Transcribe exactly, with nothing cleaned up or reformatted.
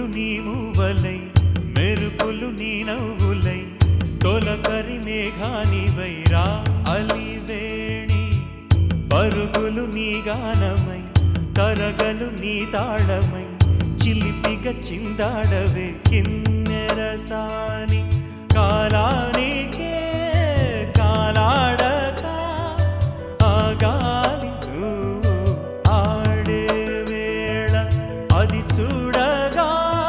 పువ్వులు నీ మూవలై మెరుపులు నీ నవ్వులై తొలకరి మేఘానివై రా అలివేణి పరుగులు నీ గానమై తరగలు నీ తాళమై చిలిపిగా చిందాడవే కిన్నెరసాని కాలానికి